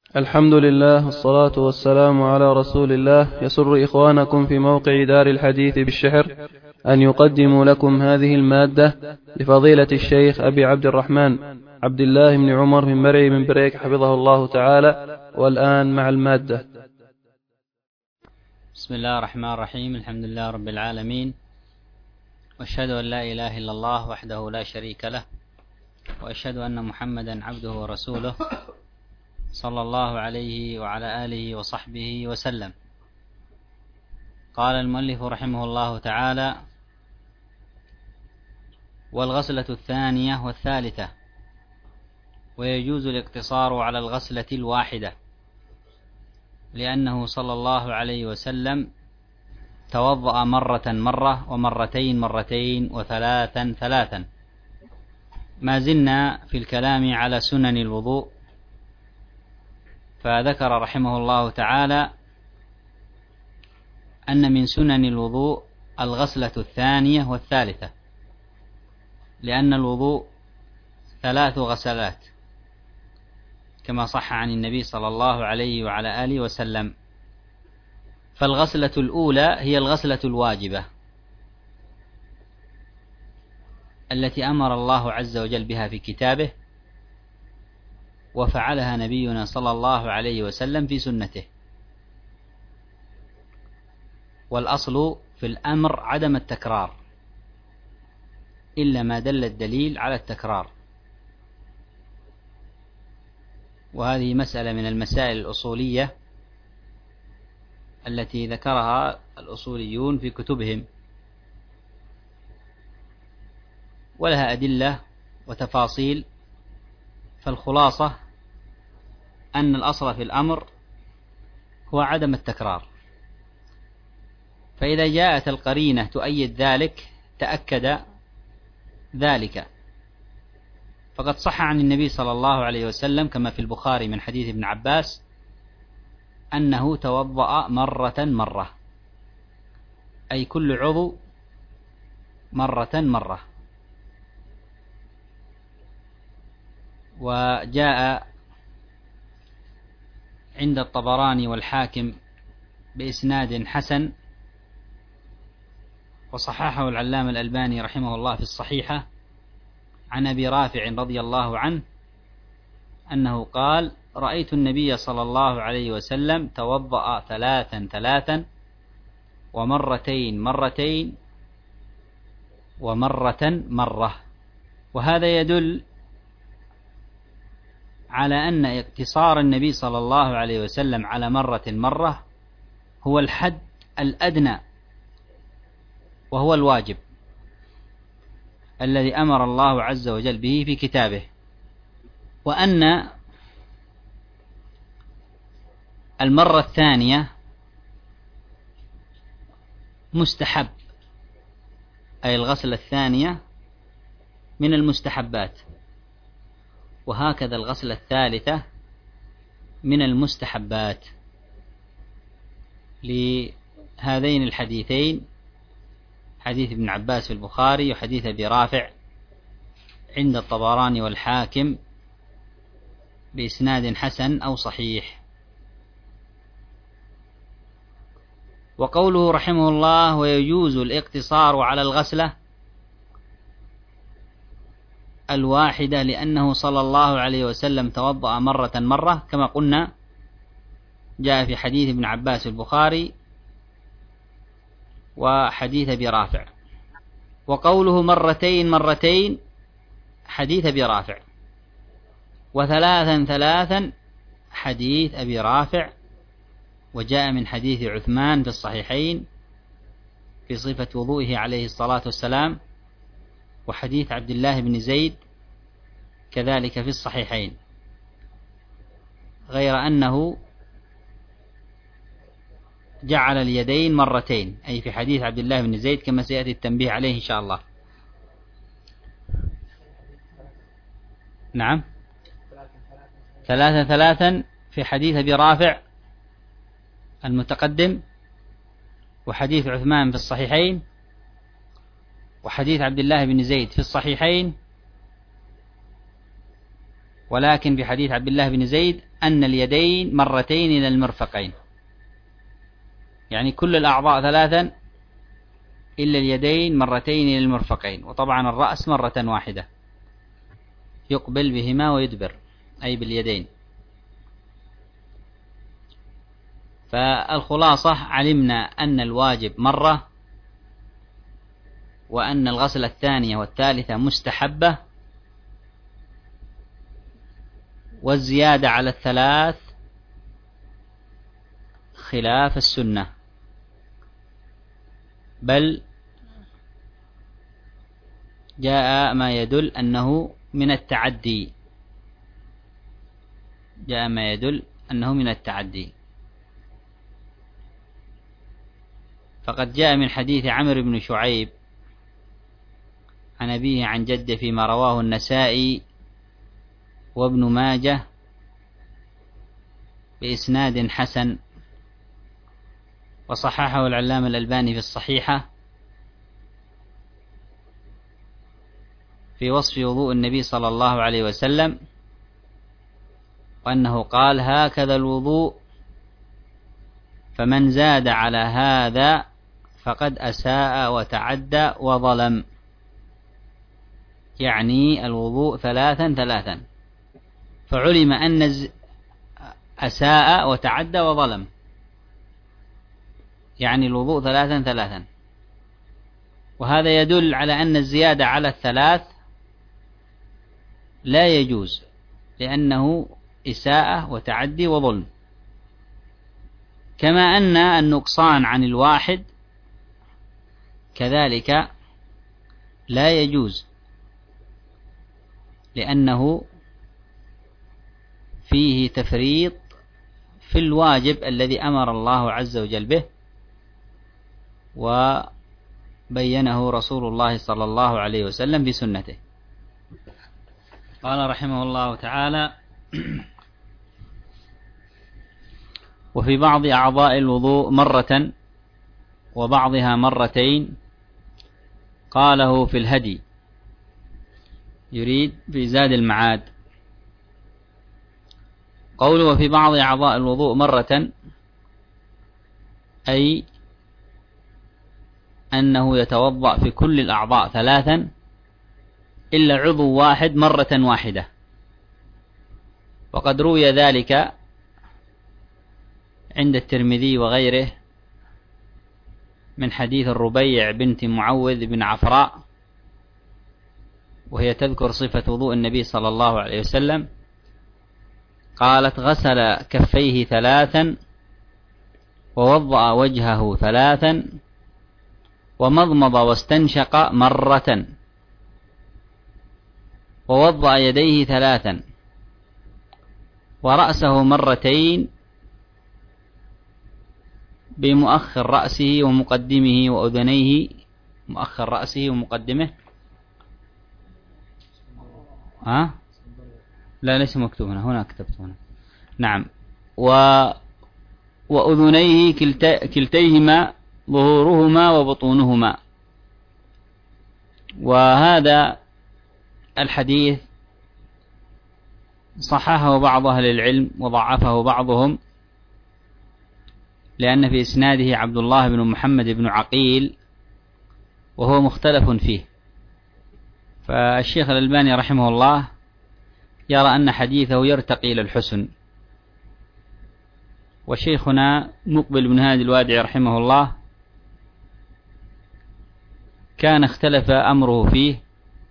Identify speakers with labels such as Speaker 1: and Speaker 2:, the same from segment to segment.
Speaker 1: الحمد لله والصلاة والسلام على رسول الله. يسر إخوانكم في موقع دار الحديث بالشحر أن يقدموا لكم هذه المادة لفضيلة الشيخ أبي عبد الرحمن عبد الله بن عمر من مرعي من بريك حفظه الله تعالى. والآن مع المادة.
Speaker 2: بسم الله الرحمن الرحيم. الحمد لله رب العالمين، وأشهد أن لا إله إلا الله وحده لا شريك له، وأشهد أن محمدا عبده ورسوله صلى الله عليه وعلى آله وصحبه وسلم. قال المؤلف رحمه الله تعالى: والغسلة الثانية والثالثة، ويجوز الاقتصار على الغسلة الواحدة، لأنه صلى الله عليه وسلم توضأ مرة ومرتين مرتين وثلاثا ثلاثا. ما زلنا في الكلام على سنن الوضوء، فذكر رحمه الله تعالى أن من سنن الوضوء الغسلة الثانية والثالثة، لأن الوضوء 3 غسلات كما صح عن النبي صلى الله عليه وعلى آله وسلم. فالغسلة الأولى هي الغسلة الواجبة التي أمر الله عز وجل بها في كتابه، وفعلها نبينا صلى الله عليه وسلم في سنته. والأصل في الأمر عدم التكرار إلا ما دل الدليل على التكرار، وهذه مسألة من المسائل الأصولية التي ذكرها الأصوليون في كتبهم، ولها أدلة وتفاصيل. فالخلاصة أن الأصل في الأمر هو عدم التكرار، فإذا جاءت القرينة تؤيد ذلك تأكد ذلك. فقد صح عن النبي صلى الله عليه وسلم كما في البخاري من حديث ابن عباس أنه توضأ مرة، أي كل عضو مرة. وجاء عند الطبراني والحاكم بإسناد حسن، وصححه العلامة الألباني رحمه الله في الصحيحة، عن أبي رافع رضي الله عنه أنه قال: رأيت النبي صلى الله عليه وسلم توضأ 3 ومرتين مرتين مرة. وهذا يدل على أن اقتصار النبي صلى الله عليه وسلم على مرة هو الحد الأدنى، وهو الواجب الذي أمر الله عز وجل به في كتابه. وأن المرة الثانية مستحب، أي الغسلة الثانية من المستحبات، وهكذا الغسلة الثالثة من المستحبات، لهذين الحديثين، حديث ابن عباس في البخاري وحديث أبي رافع عند الطبراني والحاكم بإسناد حسن أو صحيح. وقوله رحمه الله: ويجوز الاقتصار على الغسلة الواحدة، لأنه صلى الله عليه وسلم توضأ مرة كما قلنا، جاء في حديث ابن عباس البخاري وحديث أبي رافع. وقوله مرتين حديث أبي رافع، و3 حديث أبي رافع. وجاء من حديث عثمان في الصحيحين في صفة وضوئه عليه الصلاة والسلام، وحديث عبد الله بن زيد كذلك في الصحيحين، غير أنه جعل اليدين مرتين، أي في حديث عبد الله بن زيد كما سيأتي التنبيه عليه إن شاء الله. نعم، 3 في حديث أبي رافع المتقدم، وحديث عثمان في الصحيحين، وحديث عبد الله بن زيد في الصحيحين. ولكن في حديث عبد الله بن زيد أن اليدين مرتين إلى المرفقين، يعني كل الأعضاء ثلاثا إلا اليدين مرتين إلى المرفقين، وطبعا الرأس مرة واحدة يقبل بهما ويدبر أي باليدين. فالخلاصة علمنا أن الواجب مرة، وأن الغسل الثانية والثالثة مستحبة، والزيادة على الثلاث خلاف السنة، بل جاء ما يدل أنه من التعدي، جاء ما يدل أنه من التعدي. فقد جاء من حديث عمرو بن شعيب عن أبيه عن جده فيما رواه النسائي وابن ماجه بإسناد حسن، وصححه العلامة الألباني في الصحيحة في وصف وضوء النبي صلى الله عليه وسلم، وأنه قال: هكذا الوضوء، فمن زاد على هذا فقد أساء وتعدى وظلم، يعني الوضوء ثلاثا ثلاثا. فعلم أن أساء وتعدى وظلم، يعني الوضوء ثلاثا ثلاثا، وهذا يدل على أن الزيادة على الثلاث لا يجوز، لأنه إساءة وتعدي وظلم، كما أن النقصان عن الواحد كذلك لا يجوز، لأنه فيه تفريط في الواجب الذي أمر الله عز وجل به، وبينه رسول الله صلى الله عليه وسلم في سنته. قال رحمه الله تعالى: وفي بعض أعضاء الوضوء مرة وبعضها مرتين، قاله في الهدي، يريد في زاد المعاد. قوله وفي بعض أعضاء الوضوء مرة، أي أنه يتوضأ في كل الأعضاء ثلاثا إلا عضو واحد مرة واحدة، وقد روي ذلك عند الترمذي وغيره من حديث الربيع بنت معوذ بن عفراء، وهي تذكر صفة وضوء النبي صلى الله عليه وسلم، قالت: غسل كفيه ثلاثا، ووضأ وجهه ثلاثا، ومضمض واستنشق مرة، ووضأ يديه ثلاثا، ورأسه مرتين بمؤخر رأسه ومقدمه وأذنيه. مؤخر رأسه ومقدمه لا ليس مكتوب هنا كتبت هنا. نعم. وأذنيه كلتيهما ظهورهما وبطونهما. وهذا الحديث صححه بعض أهل العلم وضعفه بعضهم، لأن في إسناده عبد الله بن محمد بن عقيل، وهو مختلف فيه. فالشيخ الألباني رحمه الله يرى أن حديثه يرتقي إلى الحسن، وشيخنا مقبل بن هادي الوادعي رحمه الله كان اختلف أمره فيه،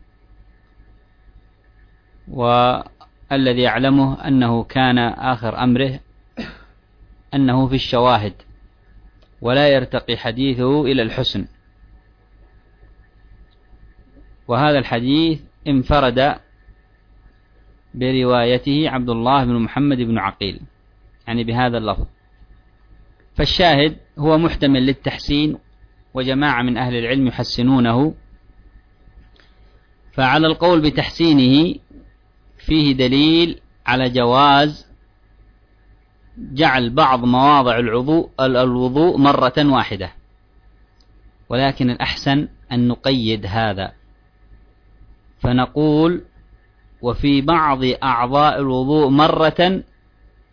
Speaker 2: والذي يعلمه أنه كان آخر أمره أنه في الشواهد، ولا يرتقي حديثه إلى الحسن. وهذا الحديث انفرد بروايته عبد الله بن محمد بن عقيل، يعني بهذا اللفظ. فالشاهد هو محتمل للتحسين، وجماعة من أهل العلم يحسنونه. فعلى القول بتحسينه فيه دليل على جواز جعل بعض مواضع الوضوء مرة واحدة، ولكن الأحسن أن نقيد هذا، فنقول: وفي بعض أعضاء الوضوء مرة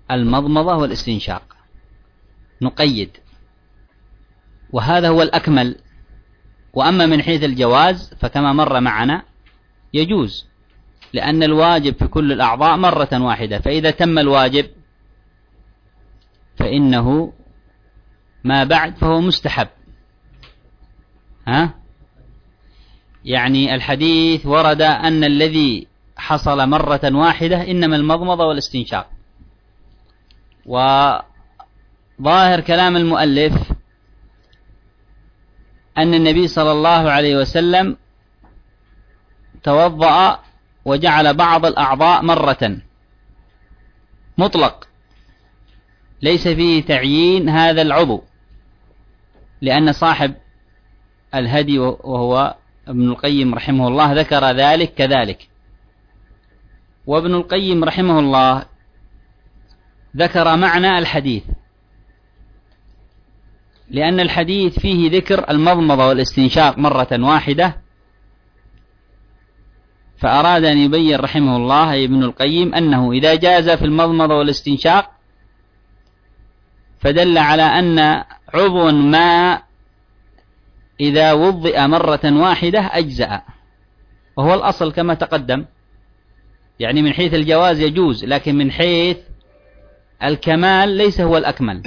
Speaker 2: المضمضة والاستنشاق، نقيد، وهذا هو الأكمل. وأما من حيث الجواز فكما مر معنا يجوز، لأن الواجب في كل الأعضاء مرة واحدة، فإذا تم الواجب فإنه ما بعد فهو مستحب. يعني الحديث ورد أن الذي حصل مرة واحدة إنما المضمضة والاستنشاق، وظاهر كلام المؤلف أن النبي صلى الله عليه وسلم توضأ وجعل بعض الأعضاء مرة، مطلق، ليس فيه تعيين هذا العضو، لأن صاحب الهدي وهو ابن القيم رحمه الله ذكر ذلك كذلك. وابن القيم رحمه الله ذكر معنى الحديث، لأن الحديث فيه ذكر المضمضة والاستنشاق مرة واحدة، فأراد أن يبين رحمه الله ابن القيم أنه إذا جاز في المضمضة والاستنشاق فدل على أن عضوا ما إذا وضئ مرة واحدة أجزأ، وهو الأصل كما تقدم. يعني من حيث الجواز يجوز، لكن من حيث الكمال ليس هو الأكمل.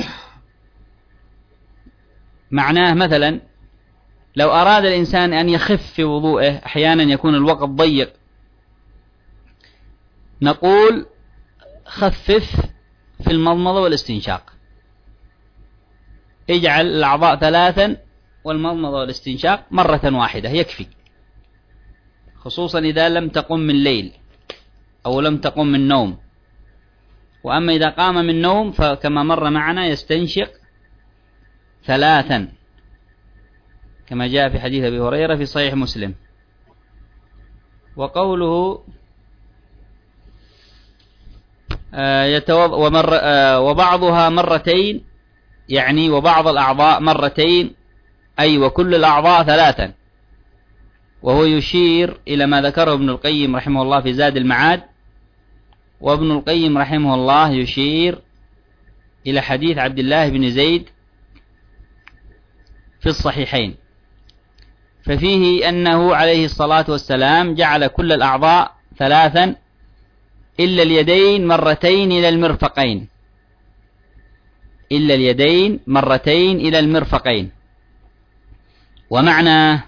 Speaker 2: معناه مثلا لو أراد الإنسان أن يخف في وضوءه، أحيانا يكون الوقت ضيق، نقول خفف في المضمضة والاستنشاق، اجعل الأعضاء 3 والمضمضة والاستنشاق مرة واحدة يكفي، خصوصا إذا لم تقم من ليل أو لم تقم من نوم. وأما إذا قام من نوم فكما مر معنا يستنشق 3 كما جاء في حديث أبي هريرة في صحيح مسلم. وقوله وبعضها مرتين، يعني وبعض الأعضاء مرتين، أي وكل الأعضاء 3، وهو يشير إلى ما ذكره ابن القيم رحمه الله في زاد المعاد، وابن القيم رحمه الله يشير إلى حديث عبد الله بن زيد في الصحيحين، ففيه أنه عليه الصلاة والسلام جعل كل الأعضاء 3 إلا اليدين مرتين إلى المرفقين، إلا اليدين مرتين إلى المرفقين. ومعنى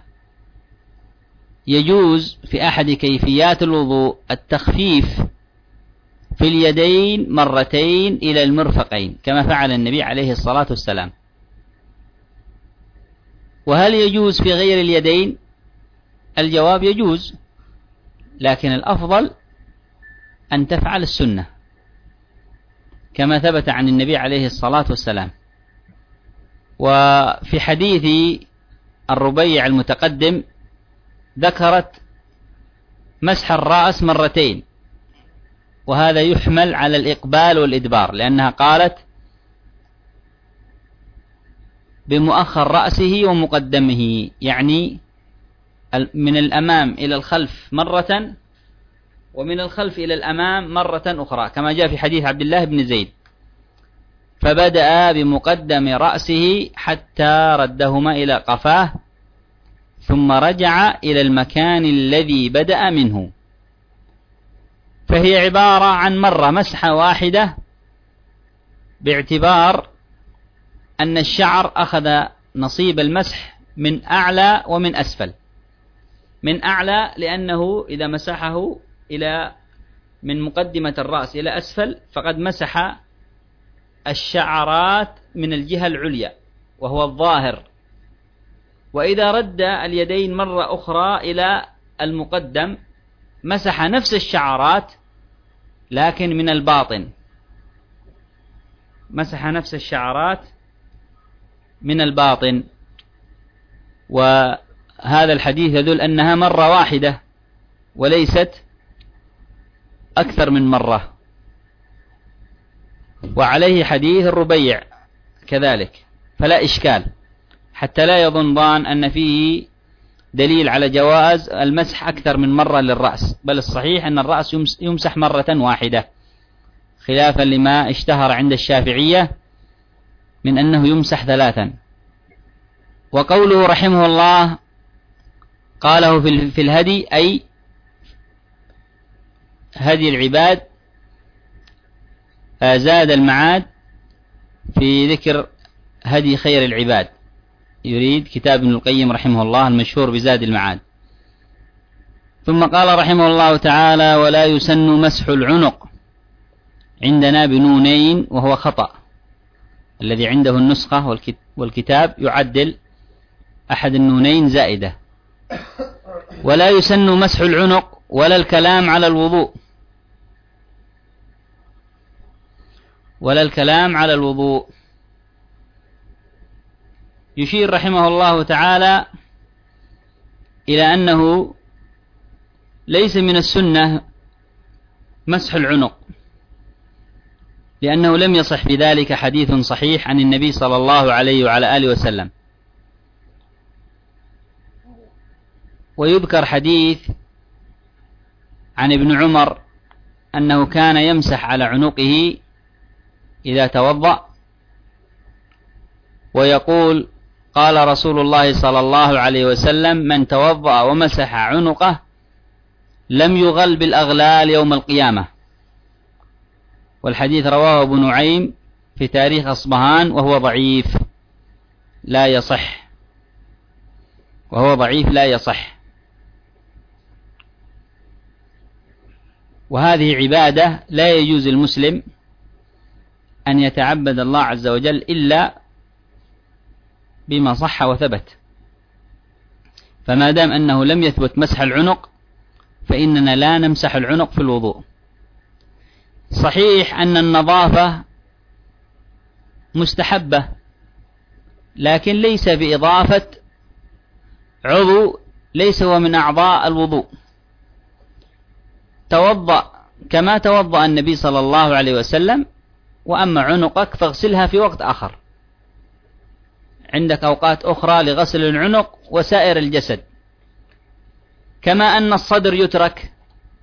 Speaker 2: يجوز في أحد كيفيات الوضوء التخفيف في اليدين مرتين إلى المرفقين كما فعل النبي عليه الصلاة والسلام. وهل يجوز في غير اليدين؟ الجواب يجوز، لكن الأفضل أن تفعل السنة كما ثبت عن النبي عليه الصلاة والسلام. وفي حديث الربيع المتقدم ذكرت مسح الرأس مرتين، وهذا يحمل على الإقبال والإدبار، لأنها قالت بمؤخر رأسه ومقدمه، يعني من الأمام إلى الخلف مرة، ومن الخلف إلى الأمام مرة أخرى، كما جاء في حديث عبد الله بن زيد، فبدأ بمقدم رأسه حتى ردهما إلى قفاه، ثم رجع إلى المكان الذي بدأ منه، فهي عبارة عن مرة مسحة واحدة، باعتبار أن الشعر أخذ نصيب المسح من أعلى ومن أسفل. من أعلى لأنه إذا مسحه من مقدمة الرأس إلى أسفل فقد مسح الشعرات من الجهة العليا وهو الظاهر، وإذا رد اليدين مرة أخرى إلى المقدم مسح نفس الشعرات لكن من الباطن، مسح نفس الشعرات من الباطن. وهذا الحديث يدل أنها مرة واحدة وليست أكثر من مرة. وعليه حديث الربيع كذلك، فلا إشكال، حتى لا يظن أن فيه دليل على جواز المسح أكثر من مرة للرأس، بل الصحيح أن الرأس يمسح مرة واحدة خلافا لما اشتهر عند الشافعية من أنه يمسح 3. وقوله رحمه الله قاله في الهدي أي هدي العباد، زاد المعاد في ذكر هدي خير العباد، يريد كتاب ابن القيم رحمه الله المشهور بزاد المعاد. ثم قال رحمه الله تعالى: ولا يسن مسح العنق، عندنا بنونين وهو خطأ، الذي عنده النسخة والكتاب يعدل أحد النونين زائدة. ولا يسن مسح العنق ولا الكلام على الوضوء، ولا الكلام على الوضوء. يشير رحمه الله تعالى إلى أنه ليس من السنة مسح العنق، لأنه لم يصح بذلك حديث صحيح عن النبي صلى الله عليه وعلى آله وسلم. ويذكر حديث عن ابن عمر أنه كان يمسح على عنقه إذا توضأ، ويقول: قال رسول الله صلى الله عليه وسلم: من توضأ ومسح عنقه لم يغل بالأغلال يوم القيامة. والحديث رواه ابن نعيم في تاريخ أصبهان وهو ضعيف لا يصح، وهو ضعيف لا يصح. وهذه عبادة لا يجوز المسلم أن يتعبد الله عز وجل إلا بما صح وثبت. فما دام أنه لم يثبت مسح العنق فإننا لا نمسح العنق في الوضوء. صحيح أن النظافة مستحبة، لكن ليس بإضافة عضو ليس هو من أعضاء الوضوء. توضأ كما توضأ النبي صلى الله عليه وسلم، وأما عنقك فاغسلها في وقت آخر. عندك أوقات أخرى لغسل العنق وسائر الجسد، كما أن الصدر يترك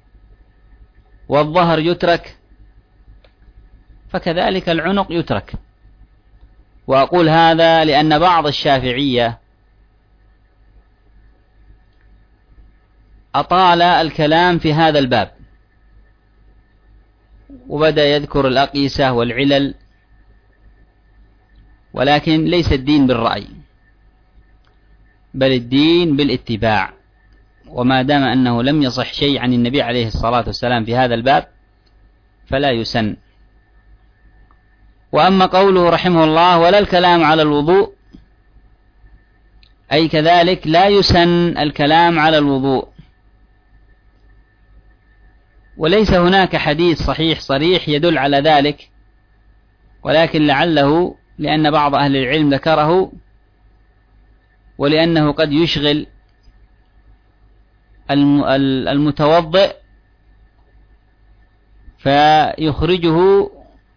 Speaker 2: والظهر يترك، فكذلك العنق يترك. وأقول هذا لأن بعض الشافعية أطال الكلام في هذا الباب، وبدأ يذكر الأقيسة والعلل، ولكن ليس الدين بالرأي، بل الدين بالاتباع. وما دام أنه لم يصح شيء عن النبي عليه الصلاة والسلام في هذا الباب فلا يسن. وأما قوله رحمه الله: ولا الكلام على الوضوء، أي كذلك لا يسن الكلام على الوضوء. وليس هناك حديث صحيح صريح يدل على ذلك، ولكن لعله لأن بعض أهل العلم ذكره، ولأنه قد يشغل المتوضئ فيخرجه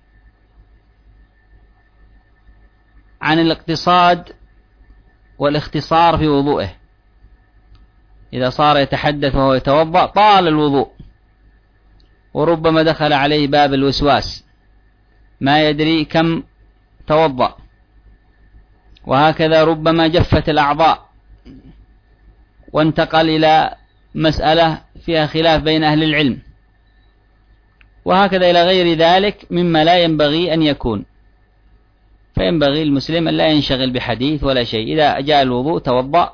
Speaker 2: عن الاقتصاد والاختصار في وضوءه. إذا صار يتحدث وهو يتوضأ طال الوضوء، وربما دخل عليه باب الوسواس، ما يدري كم توضأ. وهكذا ربما جفت الأعضاء وانتقل إلى مسألة فيها خلاف بين أهل العلم، وهكذا إلى غير ذلك مما لا ينبغي أن يكون. فينبغي المسلم أن لا ينشغل بحديث ولا شيء، إذا جاء الوضوء توضأ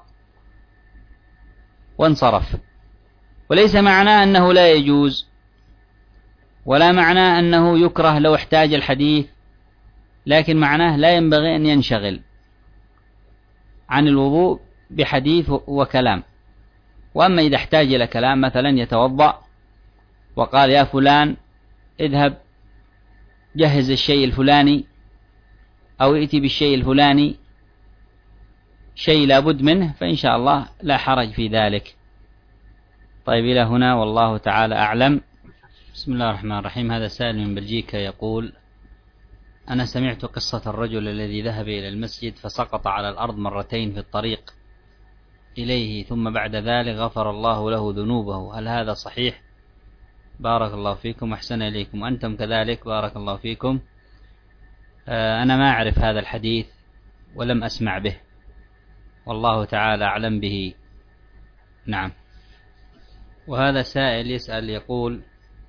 Speaker 2: وانصرف. وليس معناه أنه لا يجوز، ولا معناه أنه يكره لو احتاج الحديث، لكن معناه لا ينبغي أن ينشغل عن الوضوء بحديث وكلام. وأما إذا احتاج إلى كلام، مثلا يتوضأ وقال: يا فلان اذهب جهز الشيء الفلاني، أو ائتي بالشيء الفلاني، شيء لا بد منه، فإن شاء الله لا حرج في ذلك. طيب، إلى هنا والله تعالى أعلم. بسم الله الرحمن الرحيم. هذا سائل من بلجيكا يقول: أنا سمعت قصة الرجل الذي ذهب إلى المسجد فسقط على الأرض مرتين في الطريق إليه، ثم بعد ذلك غفر الله له ذنوبه، هل هذا صحيح؟ بارك الله فيكم، أحسن إليكم، أنتم كذلك بارك الله فيكم. أنا ما أعرف هذا الحديث ولم أسمع به، والله تعالى أعلم به. نعم. وهذا سائل يسأل يقول،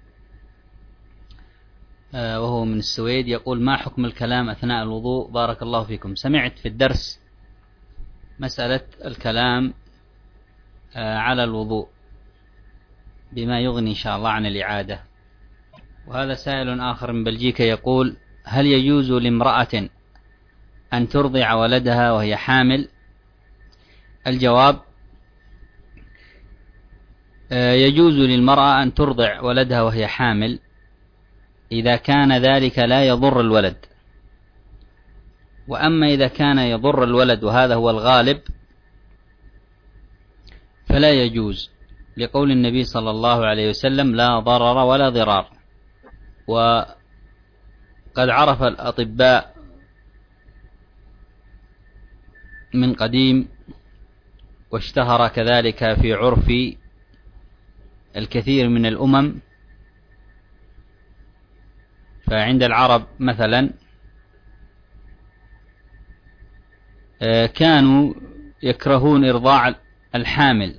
Speaker 2: وهو من السويد، يقول: ما حكم الكلام أثناء الوضوء؟ بارك الله فيكم. سمعت في الدرس مسألة الكلام على الوضوء بما يغني إن شاء الله عن الإعادة. وهذا سائل آخر من بلجيكا يقول: هل يجوز لامرأة أن ترضع ولدها وهي حامل؟ الجواب: يجوز للمرأة أن ترضع ولدها وهي حامل إذا كان ذلك لا يضر الولد. وأما إذا كان يضر الولد وهذا هو الغالب فلا يجوز، لقول النبي صلى الله عليه وسلم: لا ضرر ولا ضرار. وقد عرف الأطباء من قديم، واشتهر كذلك في عرف الكثير من الأمم. فعند العرب مثلا كانوا يكرهون إرضاع الحامل،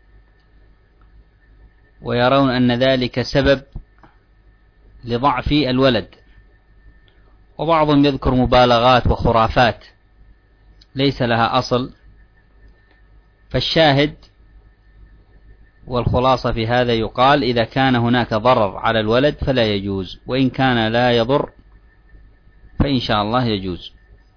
Speaker 2: ويرون أن ذلك سبب لضعف الولد. وبعضهم يذكر مبالغات وخرافات ليس لها أصل. فالشاهد والخلاصة في هذا يقال: إذا كان هناك ضرر على الولد فلا يجوز، وإن كان لا يضر فإن شاء الله يجوز.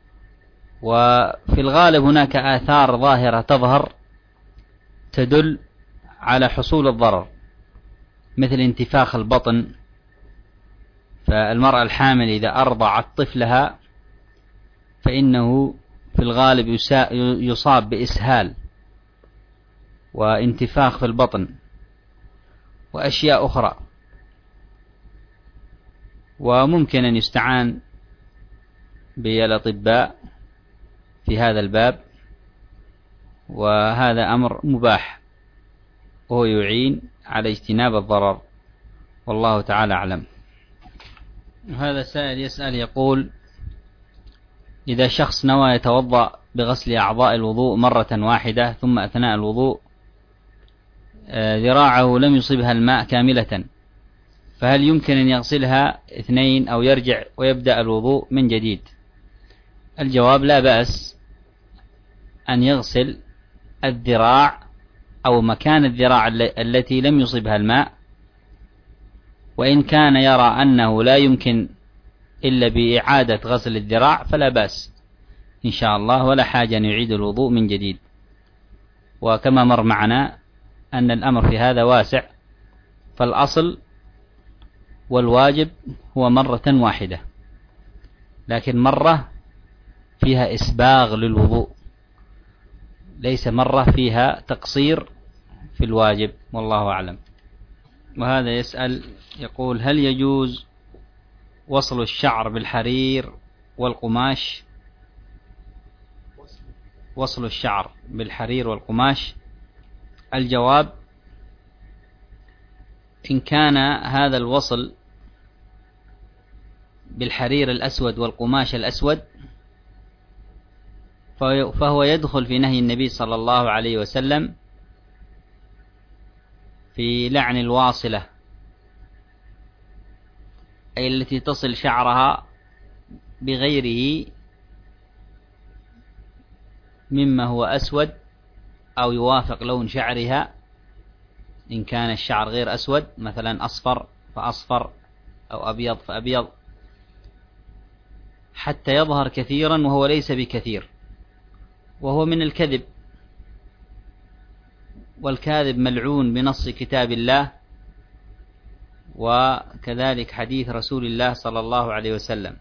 Speaker 2: وفي الغالب هناك آثار ظاهرة تظهر تدل على حصول الضرر، مثل انتفاخ البطن. فالمرأة الحامل إذا أرضعت طفلها فإنه في الغالب يصاب بإسهال وانتفاخ في البطن وأشياء أخرى. وممكن أن يستعان بالأطباء في هذا الباب، وهذا أمر مباح وهو يعين على اجتناب الضرر، والله تعالى أعلم. هذا سائل يسأل يقول: إذا شخص نوى يتوضأ بغسل أعضاء الوضوء مرة واحدة، ثم أثناء الوضوء ذراعه لم يصبها الماء كاملة، فهل يمكن أن يغسلها اثنين أو يرجع ويبدأ الوضوء من جديد؟ الجواب: لا بأس أن يغسل الذراع أو مكان الذراع التي لم يصبها الماء، وإن كان يرى أنه لا يمكن إلا بإعادة غسل الذراع فلا بأس إن شاء الله، ولا حاجة أن يعيد الوضوء من جديد. وكما مر معنا أن الأمر في هذا واسع، فالأصل والواجب هو مرة واحدة، لكن مرة فيها إسباغ للوضوء، ليس مرة فيها تقصير في الواجب، والله أعلم. وهذا يسأل يقول: هل يجوز وصل الشعر بالحرير والقماش؟ وصل الشعر بالحرير والقماش. الجواب: إن كان هذا الوصل بالحرير الأسود والقماش الأسود فهو يدخل في نهي النبي صلى الله عليه وسلم في لعن الواصلة، أي التي تصل شعرها بغيره مما هو أسود أو يوافق لون شعرها، إن كان الشعر غير أسود، مثلا أصفر فأصفر أو أبيض فأبيض، حتى يظهر كثيرا وهو ليس بكثير، وهو من الكذب، والكاذب ملعون بنص كتاب الله وكذلك حديث رسول الله صلى الله عليه وسلم.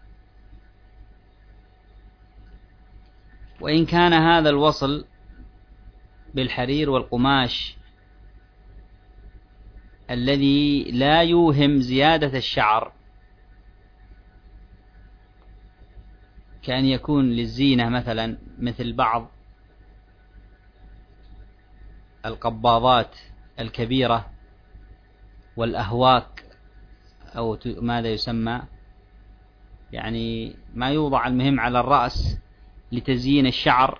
Speaker 2: وإن كان هذا الوصل بالحرير والقماش الذي لا يوهم زيادة الشعر، كأن يكون للزينة مثلا، مثل بعض القباضات الكبيرة والأهواك أو ماذا يسمى، يعني ما يوضع المهم على الرأس لتزيين الشعر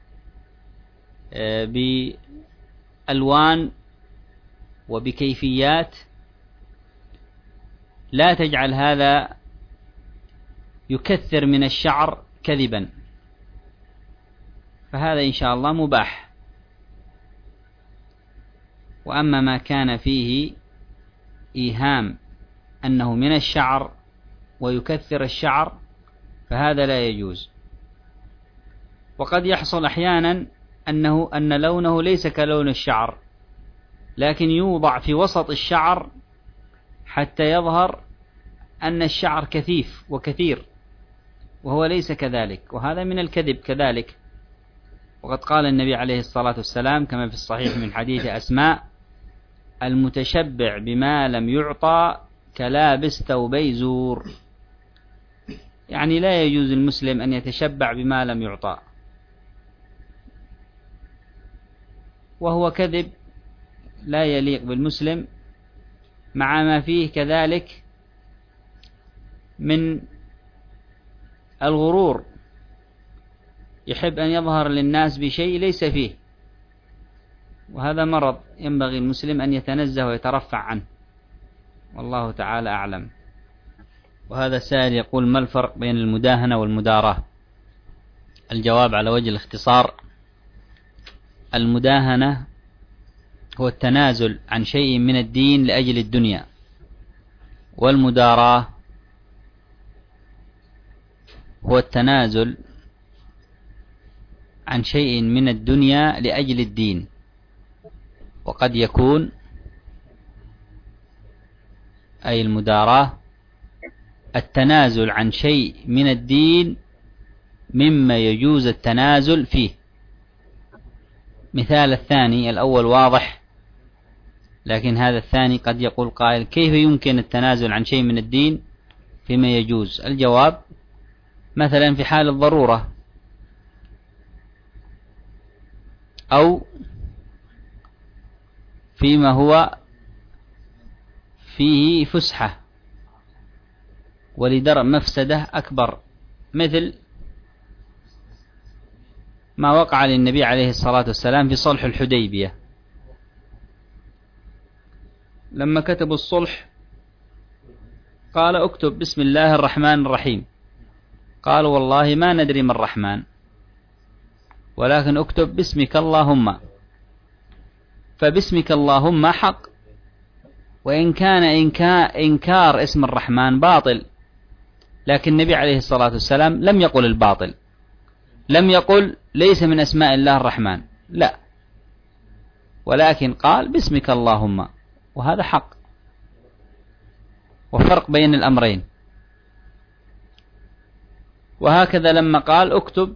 Speaker 2: بألوان وبكيفيات، لا تجعل هذا يكثر من الشعر كذبا، فهذا إن شاء الله مباح. وأما ما كان فيه إيهام أنه من الشعر ويكثر الشعر فهذا لا يجوز. وقد يحصل أحيانا أن لونه ليس كلون الشعر، لكن يوضع في وسط الشعر حتى يظهر أن الشعر كثيف وكثير، وهو ليس كذلك، وهذا من الكذب كذلك. وقد قال النبي عليه الصلاة والسلام كما في الصحيح من حديث أسماء: المتشبع بما لم يعطى كلابس ثوبي زور، يعني لا يجوز المسلم أن يتشبع بما لم يعطى، وهو كذب لا يليق بالمسلم، مع ما فيه كذلك من الغرور، يحب أن يظهر للناس بشيء ليس فيه، وهذا مرض ينبغي المسلم أن يتنزه ويترفع عنه، والله تعالى أعلم. وهذا سائل يقول: ما الفرق بين المداهنة والمداراة؟ الجواب على وجه الاختصار: المداهنة هو التنازل عن شيء من الدين لأجل الدنيا، والمداراة هو التنازل عن شيء من الدنيا لأجل الدين. وقد يكون أي المداراة التنازل عن شيء من الدين مما يجوز التنازل فيه. مثال الثاني، الأول واضح، لكن هذا الثاني قد يقول قائل: كيف يمكن التنازل عن شيء من الدين فيما يجوز؟ الجواب: مثلا في حال الضرورة، أو فيما هو فيه فسحة ولدرء مفسدة أكبر، مثل ما وقع للنبي عليه الصلاة والسلام في صلح الحديبية، لما كتبوا الصلح قال: اكتب بسم الله الرحمن الرحيم. قالوا: والله ما ندري ما الرحمن، ولكن اكتب باسمك اللهم. فباسمك اللهم حق، وإن كان إنكار اسم الرحمن باطل، لكن النبي عليه الصلاة والسلام لم يقل الباطل، لم يقل ليس من أسماء الله الرحمن، لا، ولكن قال باسمك اللهم، وهذا حق. وفرق بين الأمرين. وهكذا لما قال: اكتب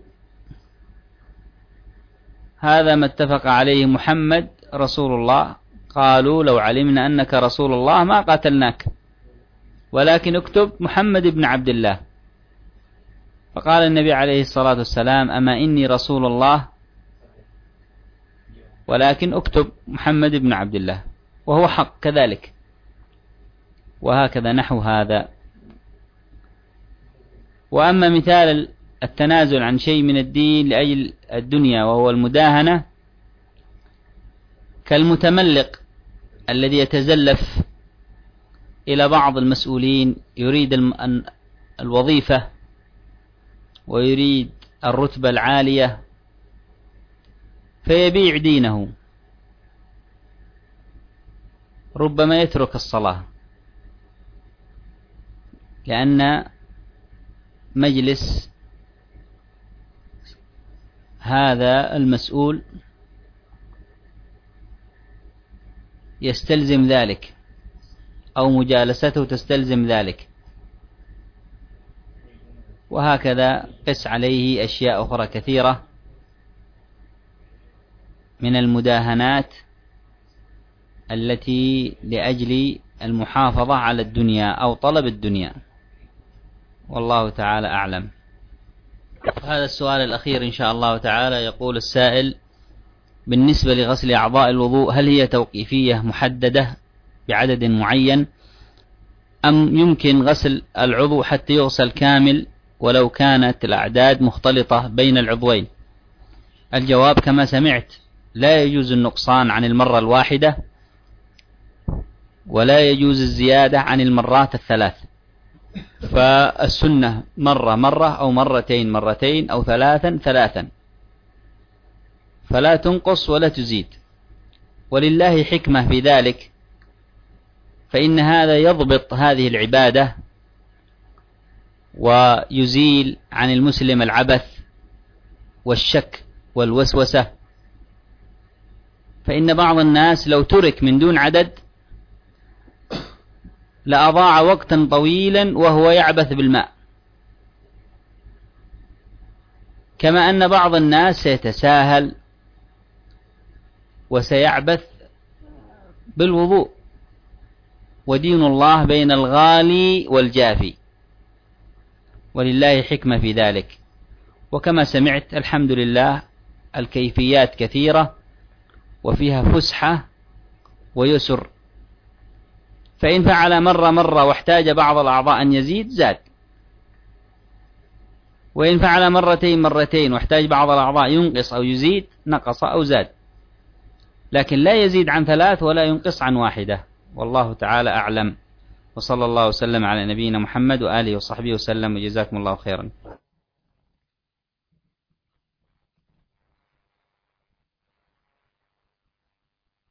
Speaker 2: هذا ما اتفق عليه محمد رسول الله، قالوا: لو علمنا أنك رسول الله ما قاتلناك، ولكن اكتب محمد بن عبد الله. فقال النبي عليه الصلاة والسلام: أما إني رسول الله، ولكن اكتب محمد بن عبد الله، وهو حق كذلك. وهكذا نحو هذا. وأما مثال التنازل عن شيء من الدين لأجل الدنيا وهو المداهنة، كالمتملق الذي يتزلف إلى بعض المسؤولين، يريد الوظيفة ويريد الرتبة العالية، فيبيع دينه، ربما يترك الصلاة، لأن مجلس هذا المسؤول يستلزم ذلك، أو مجالسته تستلزم ذلك. وهكذا قس عليه أشياء أخرى كثيرة من المداهنات التي لأجل المحافظة على الدنيا أو طلب الدنيا، والله تعالى أعلم. هذا السؤال الأخير إن شاء الله تعالى. يقول السائل: بالنسبة لغسل أعضاء الوضوء، هل هي توقيفية محددة بعدد معين، أم يمكن غسل العضو حتى يغسل كامل ولو كانت الأعداد مختلطة بين العضوين؟ الجواب كما سمعت: لا يجوز النقصان عن المرة الواحدة، ولا يجوز الزيادة عن المرات الثلاث. فالسنة مرة مرة، أو مرتين مرتين، أو ثلاثا ثلاثا، فلا تنقص ولا تزيد. ولله حكمة في ذلك، فإن هذا يضبط هذه العبادة ويزيل عن المسلم العبث والشك والوسوسة. فإن بعض الناس لو ترك من دون عدد لأضاع وقتا طويلا وهو يعبث بالماء، كما أن بعض الناس سيتساهل وسيعبث بالوضوء. ودين الله بين الغالي والجافي، ولله حكمة في ذلك. وكما سمعت الحمد لله الكيفيات كثيرة وفيها فسحة ويسر، فإن فعل مرة مرة واحتاج بعض الأعضاء أن يزيد زاد، وإن فعل مرتين مرتين واحتاج بعض الأعضاء ينقص أو يزيد نقص أو زاد، لكن لا يزيد عن ثلاث ولا ينقص عن واحدة. والله تعالى أعلم، وصلى الله وسلم على نبينا محمد وآله وصحبه وسلم، وجزاكم الله خيرا.